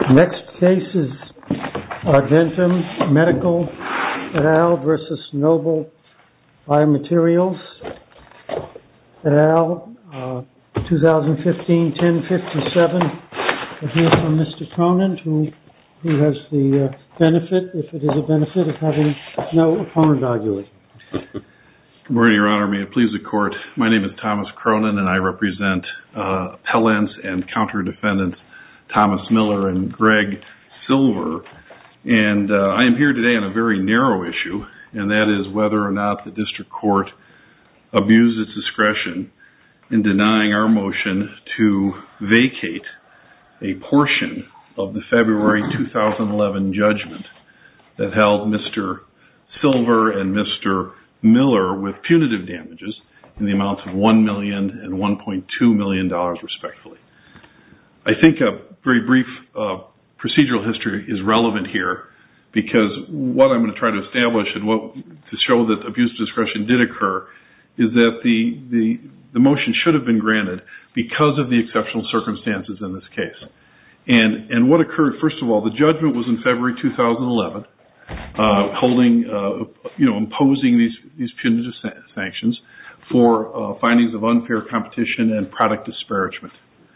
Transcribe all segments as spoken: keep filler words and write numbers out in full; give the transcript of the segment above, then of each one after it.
Next case is Argentum Medical et al. Versus Noble Biomaterials et al. Uh, twenty fifteen ten fifty-seven. We'll hear from Mister Cronin, who, who has the uh, benefit, if it is a benefit, of having no opponent arguing. Good morning, Your Honor. May it please the Court. My name is Thomas Cronin, and I represent uh, appellants and counter-defendants Thomas Miller and Greg Silver. And uh, I am here today on a very narrow issue, and that is whether or not the District Court abused its discretion in denying our motion to vacate a portion of the February two thousand eleven judgment that held Mister Silver and Mister Miller with punitive damages in the amounts of one million dollars and one point two million dollars, respectively. I think a very brief uh, procedural history is relevant here, because what I'm going to try to establish and what to show that abuse of discretion did occur is that the, the, the motion should have been granted because of the exceptional circumstances in this case. And, and what occurred, first of all, the judgment was in February two thousand eleven. Uh, holding, uh, you know, imposing these, these punitive sa- sanctions for uh, findings of unfair competition and product disparagement.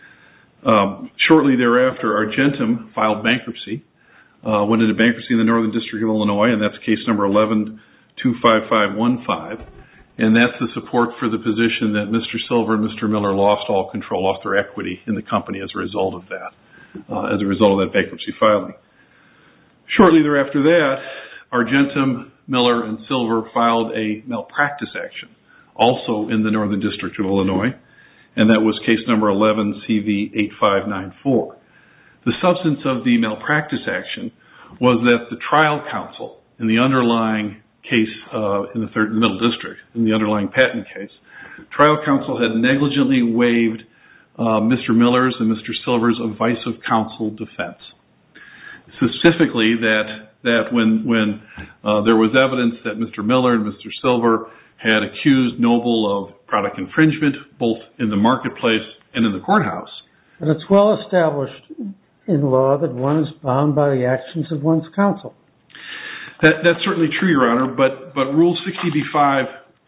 Um, shortly thereafter, Argentum filed bankruptcy, uh, went into bankruptcy in the Northern District of Illinois, and that's case number eleven two five five one five. And that's the support for the position that Mister Silver and Mister Miller lost all control, lost their equity in the company as a result of that, uh, as a result of that bankruptcy filing. Shortly thereafter that, Argentum, Miller, and Silver filed a malpractice action, also in the Northern District of Illinois, and that was case number eleven C V eight five nine four. The substance of the malpractice action was that the trial counsel in the underlying case uh, in the third, Middle District, in the underlying patent case, trial counsel had negligently waived uh, Mister Miller's and Mister Silver's advice of counsel defense. Specifically, that that when when uh, there was evidence that Mister Miller and Mister Silver had accused Noble of product infringement, both in the marketplace and in the courthouse. And it's well established in law that one is bound by the actions of one's counsel. That, that's certainly true, Your Honor, but, but Rule sixty B five,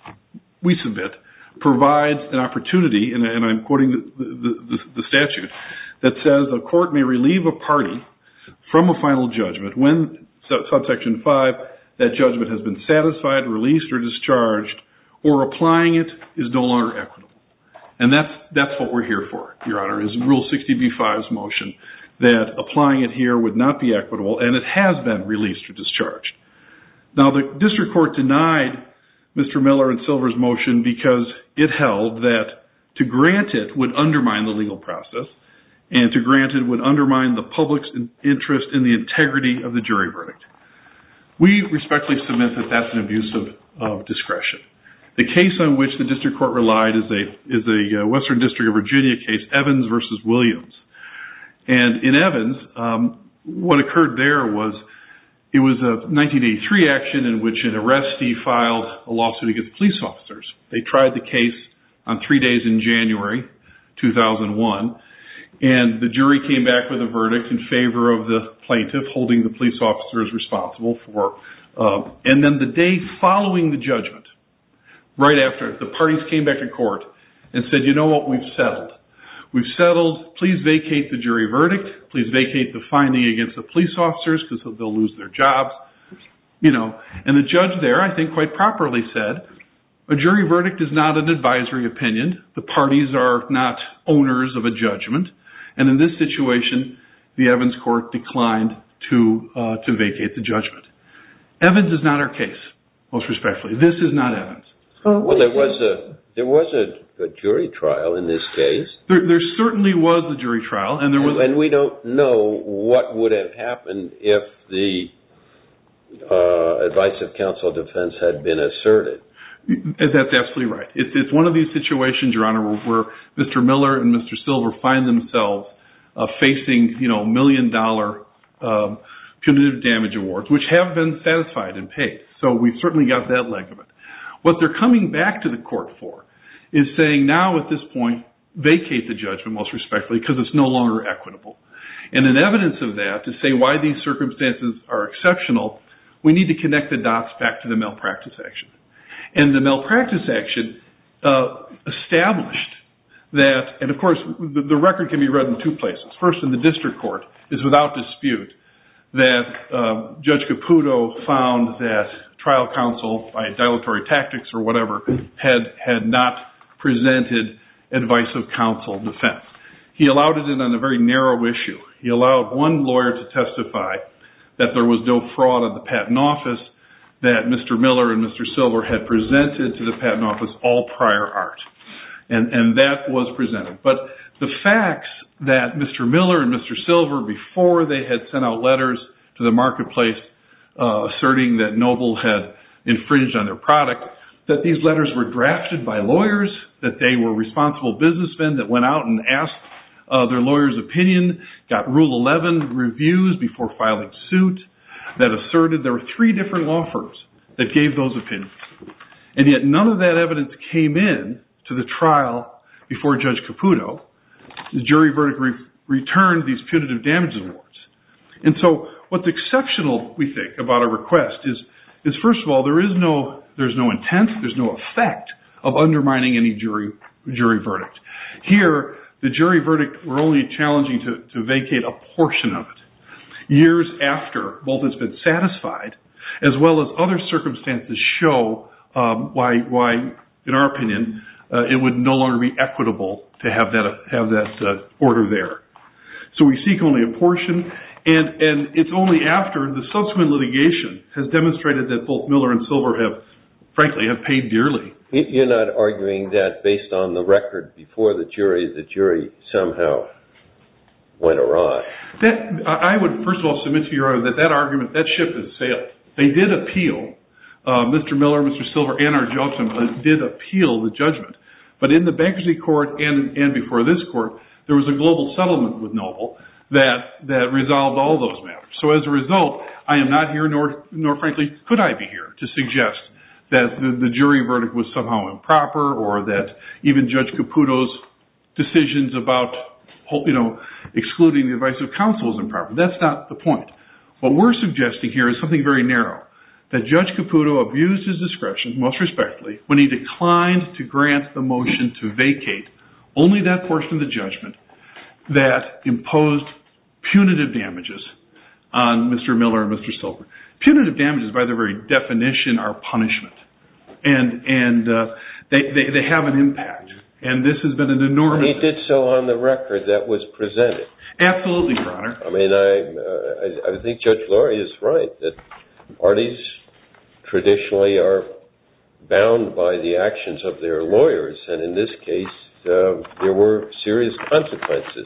we submit, provides an opportunity, and, and I'm quoting the, the, the, the statute, that says a court may relieve a party from a final judgment when, subsection five, that judgment has been satisfied, released, or discharged, or applying it is no longer equitable. And that's that's what we're here for, Your Honor, is Rule sixty B five's motion that applying it here would not be equitable, and it has been released or discharged. Now, the district court denied Mister Miller and Silver's motion because it held that to grant it would undermine the legal process, and to grant it would undermine the public's interest in the integrity of the jury verdict. We respectfully submit that that's an abuse of, of discretion. The case on which the district court relied is a is a Western District of Virginia case, Evans versus Williams. And in Evans, um, what occurred there was it was a nineteen eighty-three action in which an arrestee filed a lawsuit against police officers. They tried the case on three days in January two thousand one. And the jury came back with a verdict in favor of the plaintiff, holding the police officers responsible for. Uh, and then the day following the judgment, right after, the parties came back to court and said, you know what, we've settled. We've settled. Please vacate the jury verdict. Please vacate the finding against the police officers because they'll lose their jobs. You know, and the judge there, I think quite properly said, a jury verdict is not an advisory opinion. The parties are not owners of a judgment. And in this situation, the Evans court declined to uh, to vacate the judgment. Evans is not our case, most respectfully. This is not Evans. Well, there was a there was a, a jury trial in this case. There, there certainly was a jury trial, and there was. And, and we don't know what would have happened if the uh, advice of counsel defense had been asserted. That's absolutely right. It's, it's one of these situations, Your Honor, where, where Mister Miller and Mister Silver find themselves uh, facing, you know, million-dollar um, punitive damage awards, which have been satisfied and paid. So we've certainly got that leg of it. What they're coming back to the court for is saying now at this point, vacate the judgment, most respectfully, because it's no longer equitable. And in evidence of that, to say why these circumstances are exceptional, we need to connect the dots back to the malpractice action. And the malpractice action uh, established that, and of course, the, the record can be read in two places. First, in the district court, is without dispute that uh, Judge Caputo found that trial counsel, by dilatory tactics or whatever, had had not presented advice of counsel defense. He allowed it in on a very narrow issue. He allowed one lawyer to testify that there was no fraud at the patent office, that Mister Miller and Mister Silver had presented to the patent office all prior art. And, and that was presented. But the facts that Mister Miller and Mister Silver, before they had sent out letters to the marketplace uh, asserting that Noble had infringed on their product, that these letters were drafted by lawyers, that they were responsible businessmen that went out and asked uh, their lawyer's opinion, got Rule eleven reviews before filing suit, that asserted there were three different law firms that gave those opinions. And yet none of that evidence came in to the trial before Judge Caputo. The jury verdict re- returned these punitive damages awards. And so what's exceptional, we think, about our request is, is first of all, there is no, there's no intent, there's no effect of undermining any jury jury verdict. Here, the jury verdict, we're only challenging to, to vacate a portion of it. Years after both has been satisfied, as well as other circumstances show um, why, why, in our opinion, uh, it would no longer be equitable to have that have that uh, order there. So we seek only a portion, and and it's only after the subsequent litigation has demonstrated that both Miller and Silver have, frankly, have paid dearly. You're not arguing that based on the record before the jury, the jury somehow went awry. That, I would, first of all, submit to your honor that that argument, that ship has sailed. They did appeal. Uh, Mister Miller, Mister Silver, and our judge uh, did appeal the judgment. But in the bankruptcy court and, and before this court, there was a global settlement with Noble that, that resolved all those matters. So as a result, I am not here, nor, nor frankly, could I be here to suggest that the, the jury verdict was somehow improper or that even Judge Caputo's decisions about, you know, excluding the advice of counsel was improper. That's not the point. What we're suggesting here is something very narrow, that Judge Caputo abused his discretion, most respectfully, when he declined to grant the motion to vacate only that portion of the judgment that imposed punitive damages on Mister Miller and Mister Silver. Punitive damages, by their very definition, are punishment. And and uh, they, they, they have an impact. And this has been an enormous... He did so on the record that was presented. Absolutely, Your Honor. I mean, I, uh, I, I think Judge Lurie is right, that parties traditionally are bound by the actions of their lawyers, and in this case, uh, there were serious consequences.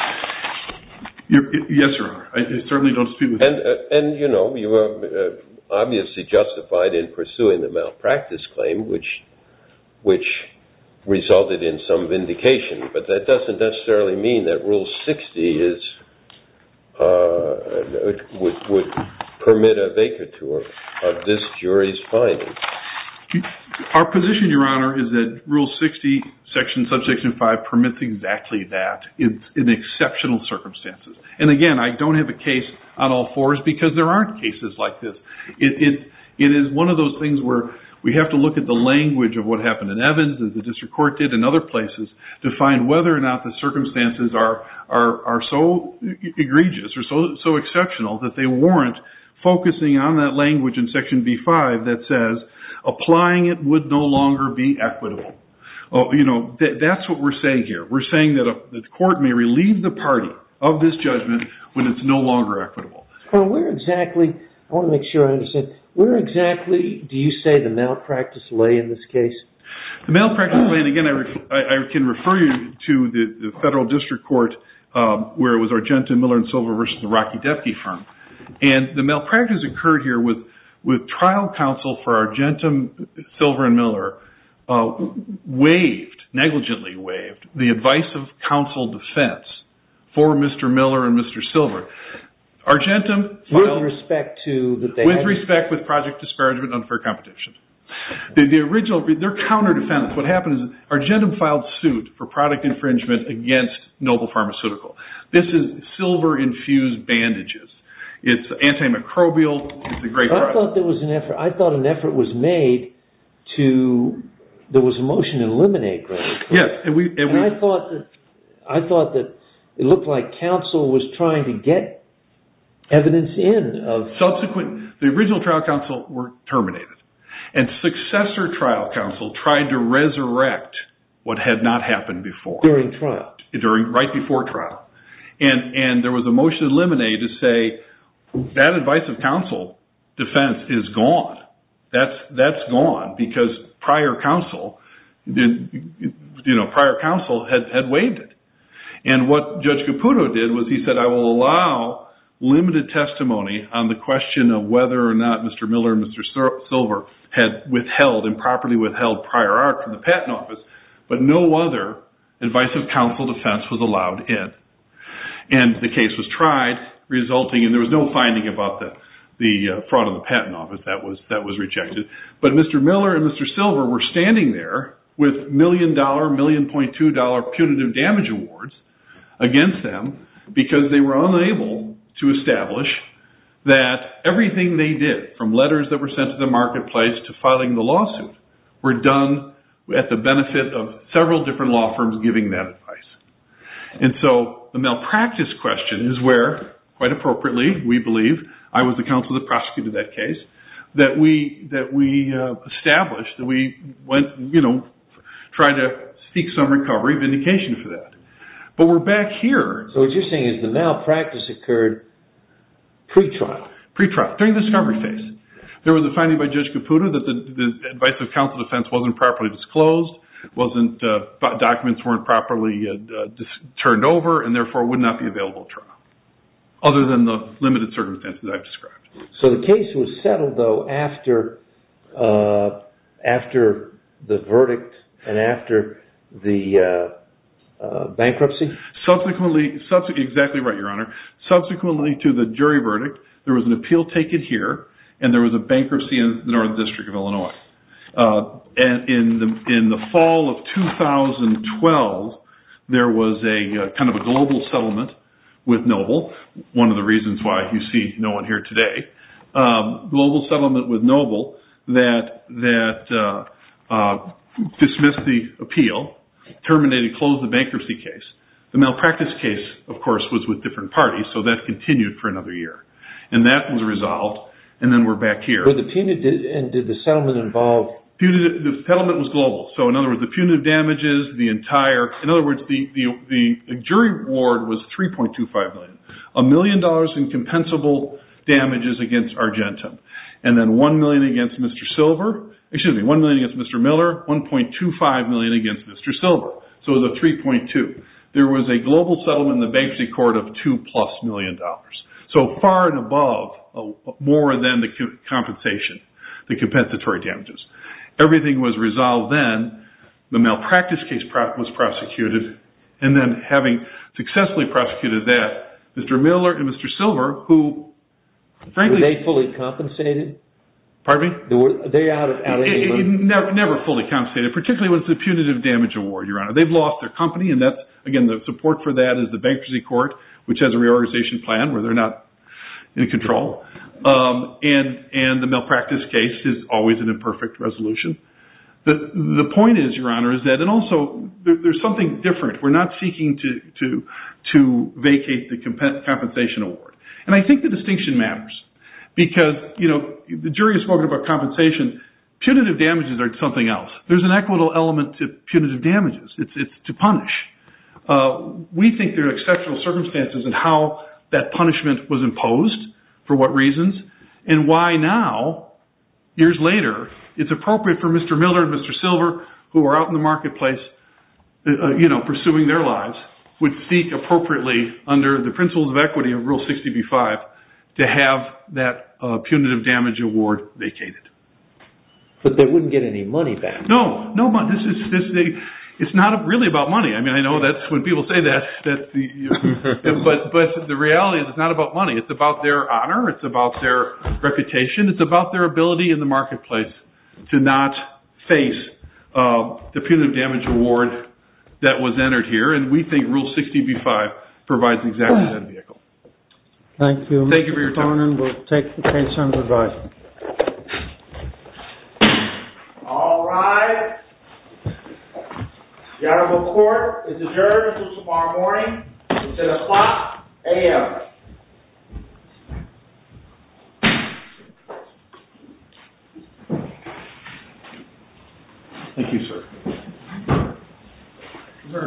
You're, yes, Your Honor. I, I certainly don't dispute with that. And, uh, and you know, you were uh, obviously justified in pursuing the malpractice claim, which which resulted in some vindication, but that doesn't necessarily mean that Rule sixty is uh, would, would permit a vacatur of this jury's findings. Our position, Your Honor, is that Rule sixty, Section Subsection five, permits exactly that in, in exceptional circumstances. And again, I don't have a case on all fours because there aren't cases like this. It, it, it is one of those things where we have to look at the language of what happened in Evans, as the district court did, and other places, to find whether or not the circumstances are are, are so egregious or so so exceptional that they warrant focusing on that language in Section B five that says applying it would no longer be equitable. Oh, you know, th- that's what we're saying here. We're saying that, a, that the court may relieve the party of this judgment when it's no longer equitable. Well, where exactly, I want to make sure I understand, where exactly do you say the malpractice lay in this case? The malpractice lay, and again, I, re- I, I can refer you to the, the federal district court um, where it was Argentum, Miller and Silver versus the Rocky Depke firm. And the malpractice occurred here with, with trial counsel for Argentum, Silver and Miller uh, waived, negligently waived, the advice of counsel defense for Mister Miller and Mister Silver. Argentum filed, with respect to that they with had... respect with project disparagement and unfair competition. The, the original, they're counter defendants. What happened is Argentum filed suit for product infringement against Noble Pharmaceutical. This is silver-infused bandages. It's antimicrobial. It's a great I product. thought there was an effort. I thought an effort was made to. There was a motion to eliminate Granite. Yes, and we. And, and we, I thought that. I thought that it looked like counsel was trying to get evidence in of subsequent. The original trial counsel were terminated, and successor trial counsel tried to resurrect what had not happened before during trial. During right before trial, and and there was a motion to eliminate to say that advice of counsel defense is gone. That's that's gone because prior counsel did, you know, prior counsel had had waived it. And what Judge Caputo did was he said, I will allow limited testimony on the question of whether or not Mister Miller and Mister Silver had withheld, improperly withheld prior art from the Patent Office, but no other advice of counsel defense was allowed in. And the case was tried, resulting in, there was no finding about the, the uh, fraud of the Patent Office. That was, that was rejected. But Mister Miller and Mister Silver were standing there with million dollar, million point two dollar punitive damage awards against them because they were unable to establish that everything they did, from letters that were sent to the marketplace to filing the lawsuit, were done at the benefit of several different law firms giving that advice. And so the malpractice question is where, quite appropriately, we believe, I was the counsel that prosecuted that case, that we that we uh, established, that we went, you know, tried to seek some recovery, vindication for that. But we're back here. So what you're saying is the malpractice occurred pre-trial. Pre-trial, during the discovery phase. There was a finding by Judge Caputo that the, the advice of counsel defense wasn't properly disclosed, wasn't uh, documents weren't properly uh, uh, dis- turned over, and therefore would not be available at trial, other than the limited circumstances I've described. So the case was settled, though, after uh, after the verdict and after the uh, Uh, bankruptcy? Subsequently, subs- exactly right, Your Honor. Subsequently to the jury verdict, there was an appeal taken here, and there was a bankruptcy in the Northern District of Illinois. Uh, and in the in the fall of two thousand twelve, there was a uh, kind of a global settlement with Noble. One of the reasons why you see no one here today. Um, global settlement with Noble that that uh, uh, dismissed the appeal, terminated, closed the bankruptcy case. The malpractice case, of course, was with different parties, so that continued for another year. And that was resolved, and then we're back here. But the punitive, and did the settlement involve? Punitive, the settlement was global. So in other words, the punitive damages, the entire, in other words, the, the, the, the jury award was three point two five million dollars. A million dollars in compensable damages against Argentum. And then one million dollars against Mister Silver. Excuse me, one million dollars against Mister Miller, one point two five million dollars against Mister Silver. So it was a three point two. There was a global settlement in the bankruptcy court of two plus million dollars. So far and above, uh, more than the co- compensation, the compensatory damages. Everything was resolved then. The malpractice case pro- was prosecuted. And then having successfully prosecuted that, Mister Miller and Mister Silver, who frankly... Were they fully compensated? Pardon me? They were they out of out of it, any it, never, never fully compensated, particularly when it's a punitive damage award, Your Honor. They've lost their company, and that's, again, the support for that is the bankruptcy court, which has a reorganization plan where they're not in control. Um, and and the malpractice case is always an imperfect resolution. The the point is, Your Honor, is that, and also there, there's something different. We're not seeking to to to vacate the comp- compensation award, and I think the distinction matters. Because, you know, the jury has spoken about compensation. Punitive damages are something else. There's an equitable element to punitive damages. It's it's to punish. Uh, we think there are exceptional circumstances in how that punishment was imposed, for what reasons, and why now, years later, it's appropriate for Mister Miller and Mister Silver, who are out in the marketplace, uh, you know, pursuing their lives, would seek appropriately under the principles of equity of Rule sixty B five to have that uh, punitive damage award vacated. But they wouldn't get any money back. No, no, this is this. They, it's not really about money. I mean, I know that's when people say that. That the, you know, but but the reality is, it's not about money. It's about their honor. It's about their reputation. It's about their ability in the marketplace to not face uh, the punitive damage award that was entered here, and we think Rule sixty B five provides exactly that vehicle. Thank you. Thank you for your time. We'll take the case under advisement. All right. The Honorable Court is adjourned until tomorrow morning at ten o'clock.